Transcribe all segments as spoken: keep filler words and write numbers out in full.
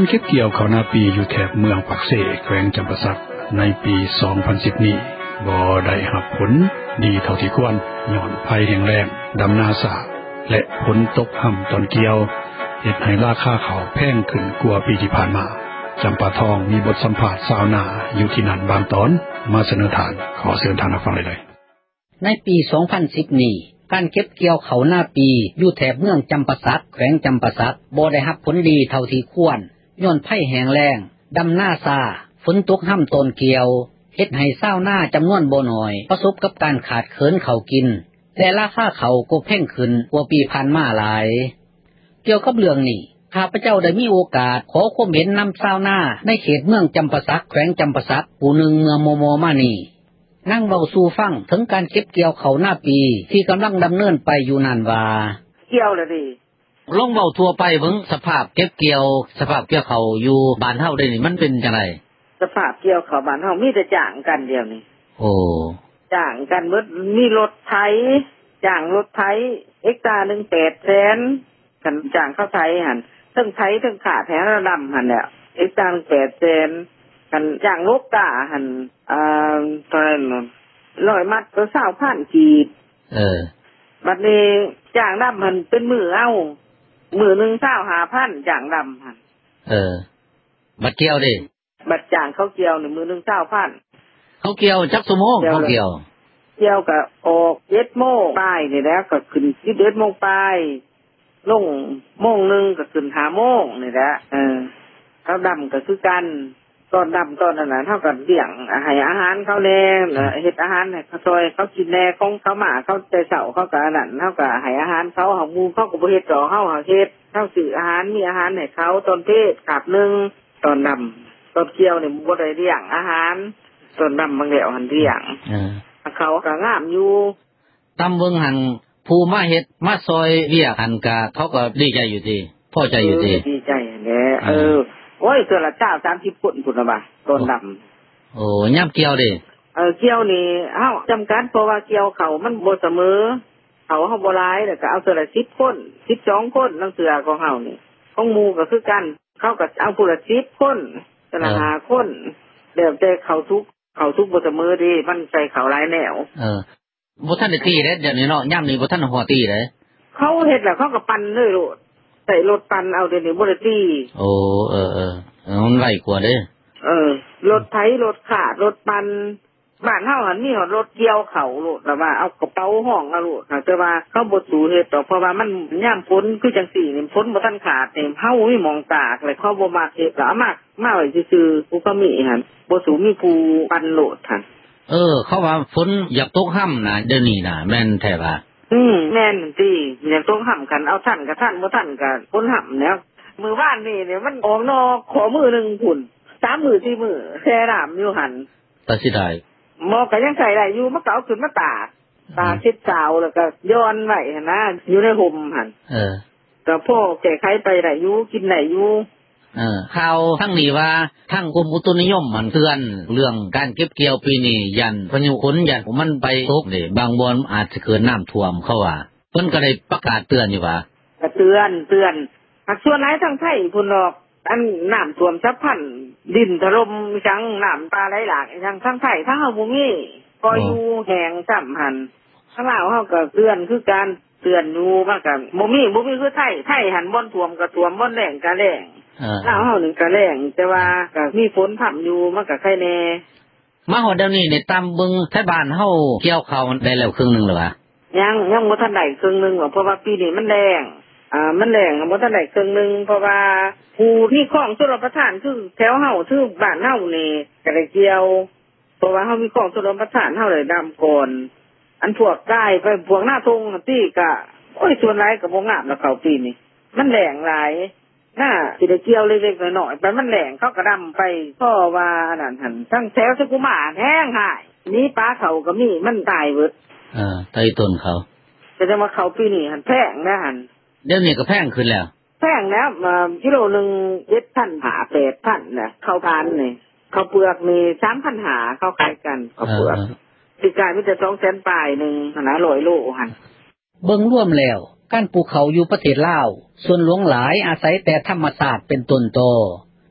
การเก็บเกี่ยวข้าวนาปีอยู่แถบเมืองปักเสแขวงจำปาสักในปีสองพันสิบนี้บ่ได้รับผลดีเท่าที่ควรย้อนภัยแห้งแล้งดำนาสาและฝนตกห่ำตอนเกี่ยวเฮ็ดให้ราคาข้าวแพงขึ้นกว่าปีที่ผ่านมาจำปาทองมีบทสัมภาษณ์ชาวนาอยู่ที่นั่นบางตอนมาเสนอทานขอเชิญทานรับฟังเลยในปีสองพันสิบนี้การเก็บเกี่ยวข้าวนาปีอยู่แถบเมืองจำปาสักแขวงจำปาสักบ่ได้รับผลดีเท่าที่ควรย้อนภัยแห้งแล้งดำนาซาฝนตกห่ำต้นเกี่ยวเฮ็ดให้ชาวนาจำนวนบ่น้อยประสบกับการขาดเขินข้าวกินและราคาข้าวก็แพงขึ้นกว่าปีผ่านมาหลายเกี่ยวกับเรื่องนี้ข้าพเจ้าได้มีโอกาสขอความเห็นนำชาวนาในเขตเมืองจำปาสักแขวงจำปาสักผู้หนึ่งเมืองโมโมมานี่นั่งเว้าสู่ฟังถึงการเก็บเกี่ยวข้าวหน้าปีที่กำลังดำเนินไปอยู่นั่นว่าเกี่ยวแล้วดิลองเว้าทั่วไปเบิ่งสภาพเก็บเกี่ยวสภาพเกี่ยวข้าวอยู่บ้านเฮาได้นี่มันเป็นจังได๋สภาพเกี่ยวข้าวบ้านเฮามีแต่จ้างกันเดียวนี่โอ้จ้างกันหมดมีรถไถจ้างรถไถเฮกตาร์นึง แปดแสนกันจ้างเขาไถหั่นทั้งไถทั้งขาแถวระดำหั่นแหละเฮกตาร์ แปดแสนกันจ้างลกกาหั่นอ่าเท่านั้นร้อยมัดก็ยี่สิบพันกีบเออบัดนี้จ้างดำหั่นเป็นมื้อเอามื้อนึงยี่สิบห้าพันจ้างดำหั่นเออบัดเกี่ยวดิบัดจ้างเขาเกี่ยวนี่มื้อนึงยี่สิบพันเขาเกี่ยวจักชั่วโมงเขาเกี่ยวเกี่ยวก็ออกเจ็ดโมงปลายนี่แหละก็ขึ้นสิบเอ็ดโมงปลายลงโมงนึงก็ขึ้นห้าโมงนี่แหละเออเขาดำก็คือกันตอนดำตอนนั้นน่ะเท่ากับเลี้ยงให้อาหารเขาแน่เฮ็ดอาหารให้เขาซอยเขากินแน่ของเขาหมาเขาใจเศร้าเขาก็อันนั้นเท่ากับให้อาหารเขาเฮาหมู่เขาก็บ่เฮ็ดต่อเฮาเฮาเฮ็ดเฮาซื้ออาหารมีอาหารให้เขาตอนเพศกาบนึงตอนดำตอนเกี่ยวนี่บ่ได้เลี้ยงอาหารตอนดำบางแล้วหันเลี้ยงเออเขาก็งามอยู่ตำเบิ่งหันผู้มาเฮ็ดมาซอยเรียกหันก็เขาก็ดีใจอยู่ติพอใจอยู่ติดีใจแหละเออโอ้ยตัวละเจ้าสามสิบคนพุ่นน่ะบ่ต้นดำโอ้ยามเกี่ยวดิเออเกี่ยวนี่เอ้าจำกัดเพราะว่าเกี่ยวเขามันบ่เสมอเขาเฮาบ่หลายแล้วก็เอาตัวละสิบคนสิบสองคนลังเสือของเฮานี่ของหมู่ก็คือกันเขาก็เอาผู้ละสิบคนตัวละห้าคนแล้วแต่เขาทุกเขาทุกบ่เสมอดิมันใส่เขาหลายแนวเออบ่ทันได้ตีเด้เดี๋ยวนี้เนาะยามนี้บ่ทันฮอดตีเด้เขาเฮ็ดแล้วเขาก็ปั่นเลยโลดใส่รถปั่นเอาเดี๋ยวนี้บ่ได้ตีโอ้เออๆมันไวกว่าเด้เออรถไถรถขารถปั่นบ้านเฮาหั่นมีรถเกี่ยวเขาโลดแต่ว่าเอากระเป๋าห้องเอาโลดแต่ว่าเขาบ่สู่เฮ็ดดอกเพราะว่ามันยามฝนคือจังซี่นี่ฝนบ่ทันขาดนี่เฮามีหม่องตากเลยเขาบ่มักเฮ็ดก็มักมาไว้ซื่อๆผู้ก็มีหั่นบ่สู่มีผู้ปั่นโลดหั่นเออเขาว่าฝนอยากตกห่ำน่ะเดี๋ยวนี้น่ะแม่นแท้ว่าอืมแม่นติอยากตกห่ำกันเอาทันก็ทันบ่ทันก็ฝนห่ำแล้วมื้อวานนี่เนี่ยมันออกนอกขอมื้อนึงพุ่นสามมื้อสี่มื้อแช่น้ำอยู่หั่นตัดสิได้หมอก็ยังใส่ได้อยู่มันก็เอาขึ้นมาตากตากเช็ดสาวแล้วก็ย้อนไว้หั่นนะอยู่ในห่มหั่นเออก็พ่อแก้ไขไปได้อยู่กินได้อยู่เออข่าวทั้งนี้ว่าทั้งกรมอุตุนิยมมันเตือนเรื่องการเก็บเกี่ยวปีนี้ยันพายุฝนยันมันไปตกนี่บางบ่อนอาจจะเกิดน้ำท่วมเขาว่าเพิ่นก็ได้ประกาศเตือนอยู่ว่าก็เตือนเตือนหักส่วนหลายทางไทยพุ่นดอกอันน้ำท่วมฉับพลันดินถล่มจังน้ำปลาไหลหลากทางทางไทยทางเฮาบ่มีก็อยู่แห้งซ้ำหั่นทางลาวเฮาก็เตือนคือการเตือนอยู่ว่าก็บ่มีบ่มีคือไทยไทยหั่นบ่อนท่วมก็ท่วมบ่อนแล้งก็แล้งลาวเฮานี่ก็แล้งแต่ว่าก็มีฝนพร่ำอยู่มันก็ไข่แน่มาฮอดเดี๋ยวนี้นี่ตามเบิ่งไทบ้านเฮาเกี่ยวข้าวได้แล้วครึ่งนึงแล้วว่ายังยังบ่ทันได้ครึ่งนึงเพราะว่าปีนี้มันแล้งอ่ามันแรงบ่ทันได้ครึ่งนึงเพราะว่าผู้ที่ครองชลประทานคือแถวเฮาคือบ้านเฮานี่ก็ได้เกี่ยวเพราะว่าเฮามีครองชลประทานเฮาได้ดำก่อนอันพวกใกล้ไปพวกหน้าทงติก็โอ้ยส่วนหลายก็บ่งามแล้วเขาปีนี้มันแรงหลายน่าสิได้เกี่ยวเล็กๆน้อยๆไปมันแรงเขาก็ดำไปเพราะว่าอันนั้นหั่นทั้งแถวสกุมาแห้งหายนี่ปลาเขาก็มีมันตายเบิดเออใต้ต้นเขาแต่จะมาเขาปีนี้หั่นแพงนะหั่นเดี๋ยวนี้ก็แพงขึ้นแล้วแพงแล้วมากิโลนึงเจ็ดพันห้าแปดพันน่ะข้าวพานนี่ข้าวเปลือกนี่สามพันห้าเข้าขายกันข้าวเปลือกสิกายมีแต่สองแสนปลายนึงหนาร้อยโลหั่นเบิ่งรวมแล้วการปลูกเขาอยู่ประเทศลาวส่วนหลวงหลายอาศัยแต่ธรรมชาติเป็นต้นตอ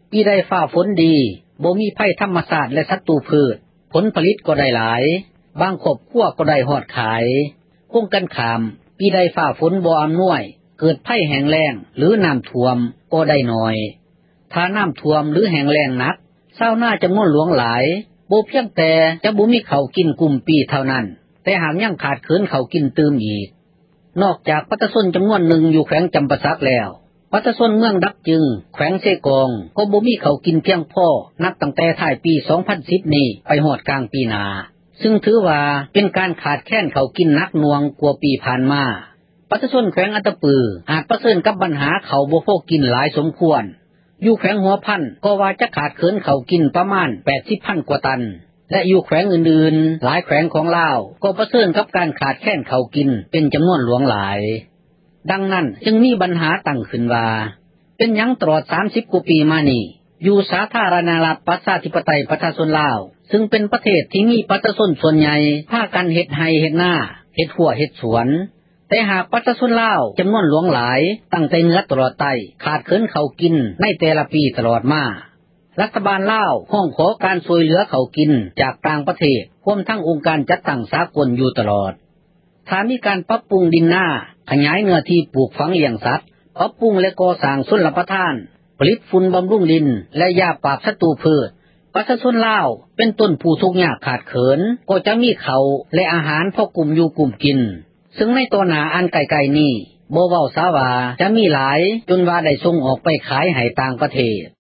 ปีใดฟ้าฝนดีบ่มีภัยธรรมชาติและศัตรูพืชผลผลิตก็ได้หลายบางครอบครัวก็ได้ฮอดขายคงกันข้ามปีใดฟ้าฝนบ่อำนวยเกิดภัยแห้งแล้งหรือน้ำท่วมก็ได้น้อยถ้าน้ำท่วมหรือแห้งแล้งหนักชาวนาจำนวนหลวงหลายบ่เพียงแต่จะบ่มีข้าวกินกุมปีเท่านั้นแต่หากยังขาดเคินข้าวกินตื่มอีกนอกจากปัตตชนจำนวนหนึ่งอยู่แขวงจำปาสักแล้วปัตตชนเมืองดักจึงแขวงเซกองก็บ่มีข้าวกินเพียงพอนับตั้งแต่ท้ายปีสองพันสิบนี้ไปฮอดกลางปีหน้าซึ่งถือว่าเป็นการขาดแคลนข้าวกินหนักหน่วงกว่าปีผ่านมาปัตตชนแขวงอัตตปืออาจเผชิญกับปัญหาข้าวบ่พอกินหลายสมควรอยู่แขวงหัวพันก็ว่าจะขาดเคินข้าวกินประมาณแปดสิบพันกว่าตันและอยู่แขวงอื่นๆหลายแขวงของลาวก็เผชิญกับการขาดแคลนข้าวกินเป็นจำนวนหลวงหลายดังนั้นจึงมีปัญหาตั้งขึ้นว่าเป็นหยังตลอดสามสิบกว่าปีมานี้อยู่สาธารณรัฐประชาธิปไตยประชาชนลาวซึ่งเป็นประเทศที่มีประชาชนส่วนใหญ่พากันเฮ็ดไร่เฮ็ดนาเฮ็ดหัวเฮ็ดสวนแต่หากประชาชนลาวจำนวนหลวงหลายตั้งแต่เหนือตลอดใต้ขาดเคินข้าวกินในแต่ละปีตลอดมารัฐบาลลาวห้องขอการช่วยเหลือข้าวกินจากต่างประเทศรวมทั้งองค์การจัดตั้งสากลอยู่ตลอดถ้ามีการปรับปรุงดินนาขยายเนื้อที่ปลูกฝังเลี้ยงสัตว์ปรับปรุงและก่อสร้างชลประทานผลิตฝุ่นบำรุงดินและยาปราบศัตรูพืชประชาชนลาวเป็นต้นผู้ทุกข์ยากขาดเขินก็จะมีข้าวและอาหารพอกลุ่มอยู่กลุ่มกินซึ่งในตัวหน้าอันไกลๆนี้บ่เว้าซะว่าจะมีหลายจนว่าได้ส่งออกไปขายให้ต่างประเทศ